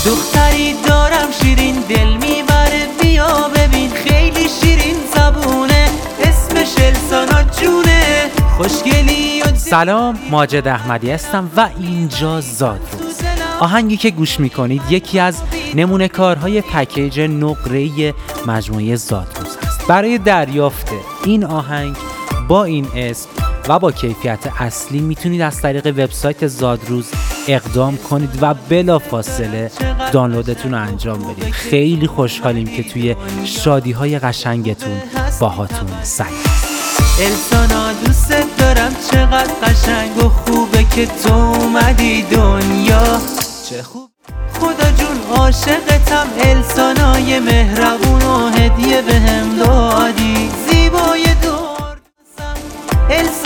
دختری دارم شیرین دل میبره بیا ببین خیلی شیرین زبونه اسمش السانا جونه خوشگلی و سلام، ماجد احمدی هستم و اینجا زادروز. آهنگی که گوش میکنید یکی از نمونه کارهای پکیج نقره‌ای مجموعه زادروز هست. برای دریافت این آهنگ با این اسم و با کیفیت اصلی میتونید از طریق وبسایت زادروز اقدام کنید و بلافاصله دانلودتون رو انجام بدید. خیلی خوشحالیم که توی شادی‌های قشنگتون باهاتون سعی. السانا دوست دارم چقدر قشنگ و خوبه که تو اومدی دنیا چه خوب خدا جون عاشقتم السانای مهربون و هدیه بهم دادی زیبای دور